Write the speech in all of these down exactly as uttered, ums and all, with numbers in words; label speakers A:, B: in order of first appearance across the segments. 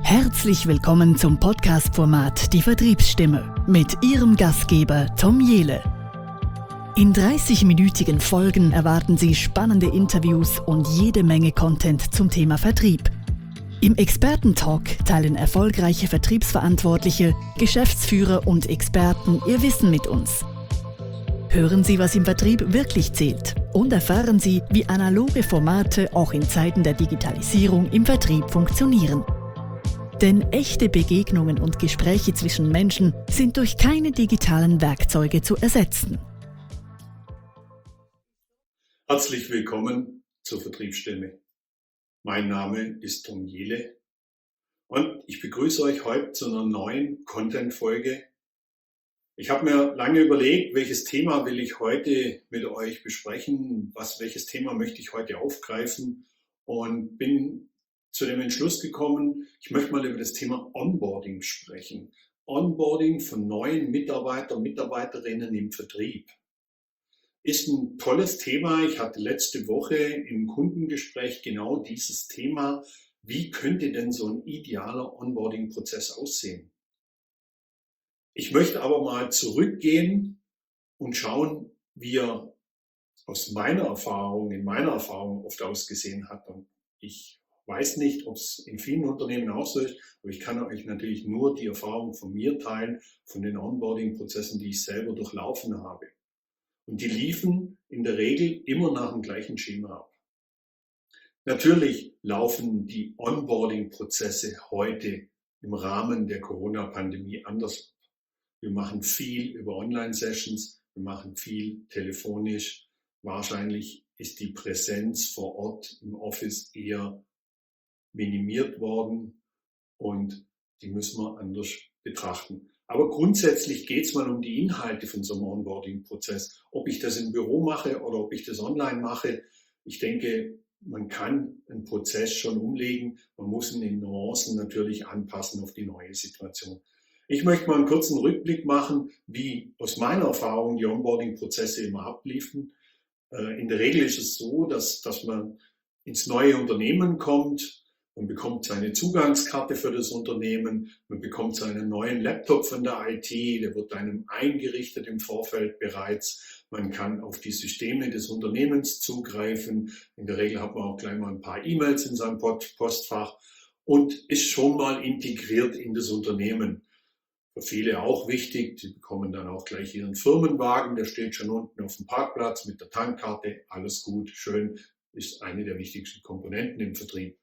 A: Herzlich willkommen zum Podcast-Format Die Vertriebsstimme mit Ihrem Gastgeber Tom Jehle. In dreißig-minütigen Folgen erwarten Sie spannende Interviews und jede Menge Content zum Thema Vertrieb. Im Experten-Talk teilen erfolgreiche Vertriebsverantwortliche, Geschäftsführer und Experten ihr Wissen mit uns. Hören Sie, was im Vertrieb wirklich zählt und erfahren Sie, wie analoge Formate auch in Zeiten der Digitalisierung im Vertrieb funktionieren. Denn echte Begegnungen und Gespräche zwischen Menschen sind durch keine digitalen Werkzeuge zu ersetzen.
B: Herzlich willkommen zur Vertriebsstimme. Mein Name ist Tom Jehle und ich begrüße euch heute zu einer neuen Content-Folge. Ich habe mir lange überlegt, welches Thema will ich heute mit euch besprechen, was, welches Thema möchte ich heute aufgreifen und bin zu dem Entschluss gekommen, ich möchte mal über das Thema Onboarding sprechen. Onboarding von neuen Mitarbeitern, Mitarbeiterinnen im Vertrieb. Ist ein tolles Thema. Ich hatte letzte Woche im Kundengespräch genau dieses Thema. Wie könnte denn so ein idealer Onboarding-Prozess aussehen? Ich möchte aber mal zurückgehen und schauen, wie er aus meiner Erfahrung, in meiner Erfahrung oft ausgesehen hat. Und ich weiß nicht, ob es in vielen Unternehmen auch so ist, aber ich kann euch natürlich nur die Erfahrung von mir teilen, von den Onboarding-Prozessen, die ich selber durchlaufen habe. Und die liefen in der Regel immer nach dem gleichen Schema ab. Natürlich laufen die Onboarding-Prozesse heute im Rahmen der Corona-Pandemie anders ab. Wir machen viel über Online-Sessions, wir machen viel telefonisch. Wahrscheinlich ist die Präsenz vor Ort im Office eher minimiert worden und die müssen wir anders betrachten. Aber grundsätzlich geht es mal um die Inhalte von so einem Onboarding-Prozess. Ob ich das im Büro mache oder ob ich das online mache, ich denke, man kann einen Prozess schon umlegen. Man muss ihn in Nuancen natürlich anpassen auf die neue Situation. Ich möchte mal einen kurzen Rückblick machen, wie aus meiner Erfahrung die Onboarding-Prozesse immer abliefen. In der Regel ist es so, dass, dass man ins neue Unternehmen kommt. Man bekommt seine Zugangskarte für das Unternehmen, man bekommt seinen neuen Laptop von der I T, der wird einem eingerichtet im Vorfeld bereits. Man kann auf die Systeme des Unternehmens zugreifen. In der Regel hat man auch gleich mal ein paar E-Mails in seinem Postfach und ist schon mal integriert in das Unternehmen. Für viele auch wichtig, die bekommen dann auch gleich ihren Firmenwagen, der steht schon unten auf dem Parkplatz mit der Tankkarte. Alles gut, schön, ist eine der wichtigsten Komponenten im Vertrieb.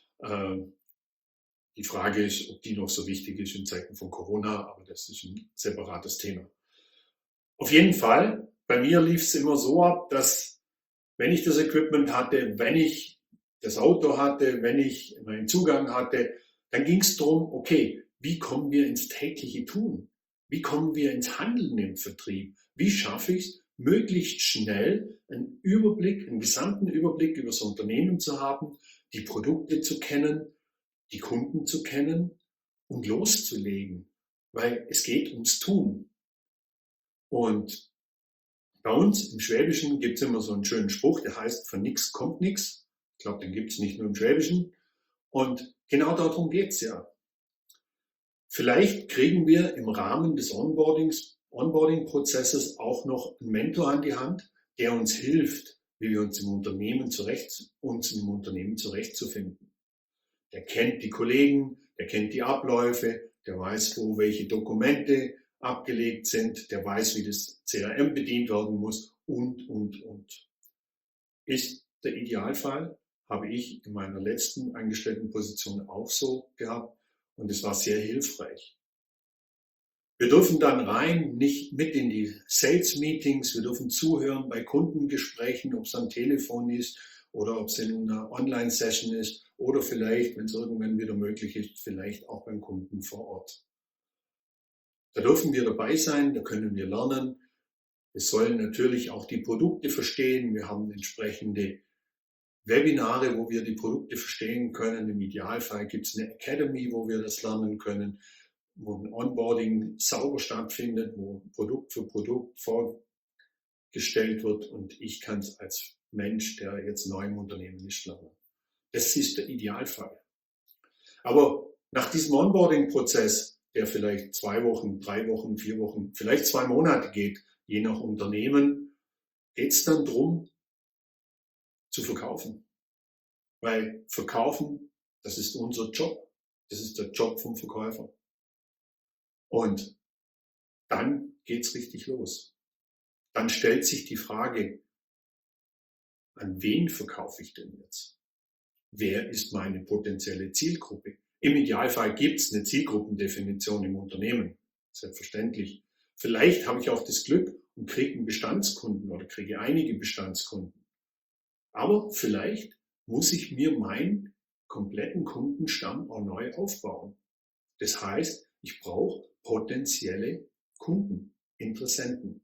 B: Die Frage ist, ob die noch so wichtig ist in Zeiten von Corona, aber das ist ein separates Thema. Auf jeden Fall, bei mir lief es immer so ab, dass wenn ich das Equipment hatte, wenn ich das Auto hatte, wenn ich meinen Zugang hatte, dann ging es darum, okay, wie kommen wir ins tägliche Tun? Wie kommen wir ins Handeln im Vertrieb? Wie schaffe ich es, möglichst schnell einen Überblick, einen gesamten Überblick über das Unternehmen zu haben, die Produkte zu kennen, die Kunden zu kennen und loszulegen, weil es geht ums Tun. Und bei uns im Schwäbischen gibt es immer so einen schönen Spruch, der heißt, von nix kommt nix. Ich glaube, den gibt es nicht nur im Schwäbischen. Und genau darum geht es ja. Vielleicht kriegen wir im Rahmen des Onboardings, Onboarding-Prozesses auch noch einen Mentor an die Hand, der uns hilft, wie wir uns im Unternehmen zurecht, uns im Unternehmen zurechtzufinden. Der kennt die Kollegen, der kennt die Abläufe, der weiß, wo welche Dokumente abgelegt sind, der weiß, wie das C R M bedient werden muss und, und, und. Ist der Idealfall, habe ich in meiner letzten Angestelltenposition auch so gehabt und es war sehr hilfreich. Wir dürfen dann rein, nicht mit in die Sales-Meetings, wir dürfen zuhören bei Kundengesprächen, ob es am Telefon ist oder ob es in einer Online-Session ist oder vielleicht, wenn es irgendwann wieder möglich ist, vielleicht auch beim Kunden vor Ort. Da dürfen wir dabei sein, da können wir lernen. Wir sollen natürlich auch die Produkte verstehen. Wir haben entsprechende Webinare, wo wir die Produkte verstehen können. Im Idealfall gibt es eine Academy, wo wir das lernen können, wo ein Onboarding sauber stattfindet, wo Produkt für Produkt vorgestellt wird und ich kann es als Mensch, der jetzt neu im Unternehmen ist, lernen. Das ist der Idealfall. Aber Nach diesem Onboarding-Prozess, der vielleicht zwei Wochen, drei Wochen, vier Wochen, vielleicht zwei Monate geht, je nach Unternehmen, geht es dann darum, zu verkaufen. Weil verkaufen, das ist unser Job. Das ist der Job vom Verkäufer. Und dann geht's richtig los. Dann stellt sich die Frage, an wen verkaufe ich denn jetzt? Wer ist meine potenzielle Zielgruppe? Im Idealfall gibt es eine Zielgruppendefinition im Unternehmen, selbstverständlich. Vielleicht habe ich auch das Glück und kriege einen Bestandskunden oder kriege einige Bestandskunden. Aber vielleicht muss ich mir meinen kompletten Kundenstamm auch neu aufbauen. Das heißt, ich brauche potenzielle Kunden, Interessenten.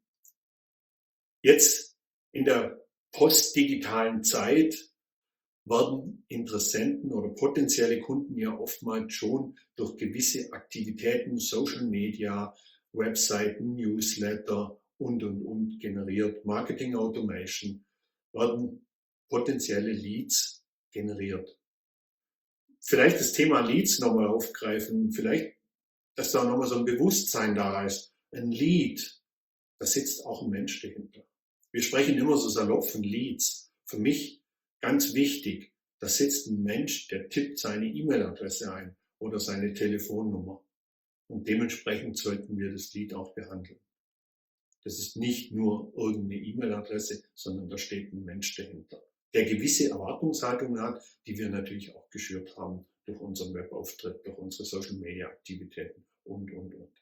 B: Jetzt in der postdigitalen Zeit werden Interessenten oder potenzielle Kunden ja oftmals schon durch gewisse Aktivitäten, Social Media, Webseiten, Newsletter und, und, und generiert. Marketing Automation werden potenzielle Leads generiert. Vielleicht das Thema Leads nochmal aufgreifen, vielleicht, dass da nochmal so ein Bewusstsein da ist. Ein Lead, da sitzt auch ein Mensch dahinter. Wir sprechen immer so salopp von Leads. Für mich ganz wichtig, da sitzt ein Mensch, der tippt seine E-Mail-Adresse ein oder seine Telefonnummer. Und dementsprechend sollten wir das Lead auch behandeln. Das ist nicht nur irgendeine E-Mail-Adresse, sondern da steht ein Mensch dahinter, der gewisse Erwartungshaltungen hat, die wir natürlich auch geschürt haben durch unseren Webauftritt, durch unsere Social-Media-Aktivitäten und, und, und.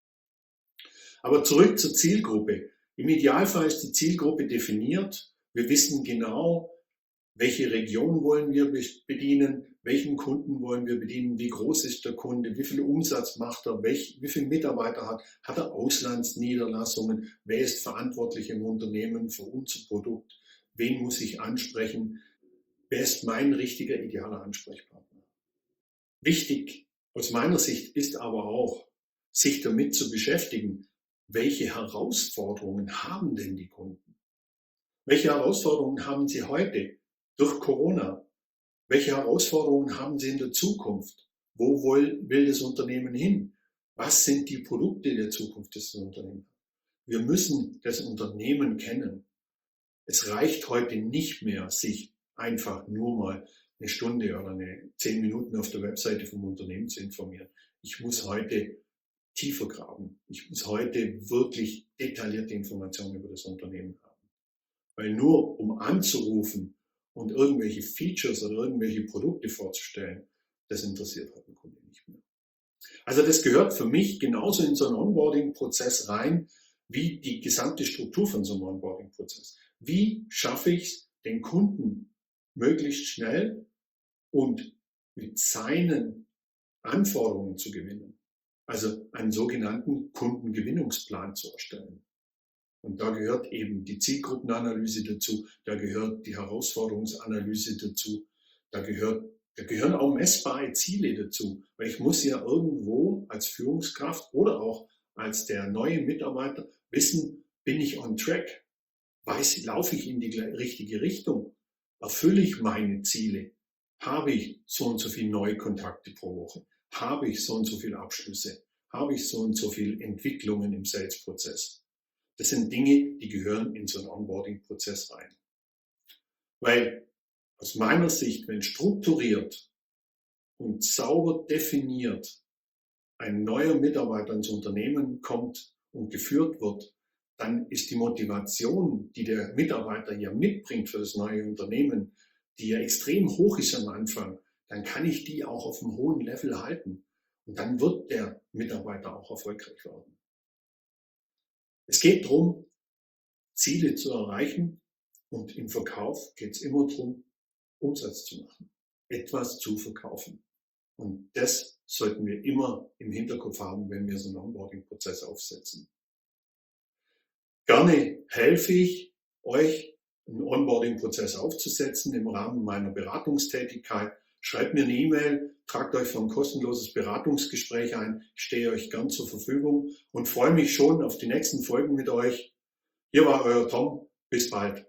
B: Aber zurück zur Zielgruppe. Im Idealfall ist die Zielgruppe definiert. Wir wissen genau, welche Region wollen wir bedienen, welchen Kunden wollen wir bedienen, wie groß ist der Kunde, wie viel Umsatz macht er, welch, wie viele Mitarbeiter hat, hat er Auslandsniederlassungen, wer ist verantwortlich im Unternehmen für unser Produkt, wen muss ich ansprechen, wer ist mein richtiger, idealer Ansprechpartner. Wichtig aus meiner Sicht ist aber auch, sich damit zu beschäftigen, welche Herausforderungen haben denn die Kunden? Welche Herausforderungen haben sie heute durch Corona? Welche Herausforderungen haben sie in der Zukunft? Wo will das Unternehmen hin? Was sind die Produkte der Zukunft des Unternehmens? Wir müssen das Unternehmen kennen. Es reicht heute nicht mehr, sich einfach nur mal eine Stunde oder eine zehn Minuten auf der Webseite vom Unternehmen zu informieren. Ich muss heute tiefer graben. Ich muss heute wirklich detaillierte Informationen über das Unternehmen haben. Weil nur um anzurufen und irgendwelche Features oder irgendwelche Produkte vorzustellen, das interessiert halt den Kunden nicht mehr. Also das gehört für mich genauso in so einen Onboarding-Prozess rein, wie die gesamte Struktur von so einem Onboarding-Prozess. Wie schaffe ich es, den Kunden möglichst schnell und mit seinen Anforderungen zu gewinnen? Also einen sogenannten Kundengewinnungsplan zu erstellen. Und da gehört eben die Zielgruppenanalyse dazu, da gehört die Herausforderungsanalyse dazu, da, gehört, da gehören auch messbare Ziele dazu, weil ich muss ja irgendwo als Führungskraft oder auch als der neue Mitarbeiter wissen, bin ich on track, weiß, laufe ich in die richtige Richtung, erfülle ich meine Ziele, habe ich so und so viele neue Kontakte pro Woche, habe ich so und so viele Abschlüsse, habe ich so und so viele Entwicklungen im Sales-Prozess. Das sind Dinge, die gehören in so einen Onboarding-Prozess rein. Weil aus meiner Sicht, wenn strukturiert und sauber definiert ein neuer Mitarbeiter ins Unternehmen kommt und geführt wird, dann ist die Motivation, die der Mitarbeiter ja mitbringt für das neue Unternehmen, die ja extrem hoch ist am Anfang, dann kann ich die auch auf einem hohen Level halten. Und dann wird der Mitarbeiter auch erfolgreich werden. Es geht darum, Ziele zu erreichen, und im Verkauf geht es immer darum, Umsatz zu machen, etwas zu verkaufen. Und das sollten wir immer im Hinterkopf haben, wenn wir so einen Onboarding-Prozess aufsetzen. Gerne helfe ich euch, einen Onboarding-Prozess aufzusetzen im Rahmen meiner Beratungstätigkeit. Schreibt mir eine E-Mail, tragt euch für ein kostenloses Beratungsgespräch ein. Ich stehe euch gern zur Verfügung und freue mich schon auf die nächsten Folgen mit euch. Hier war euer Tom. Bis bald.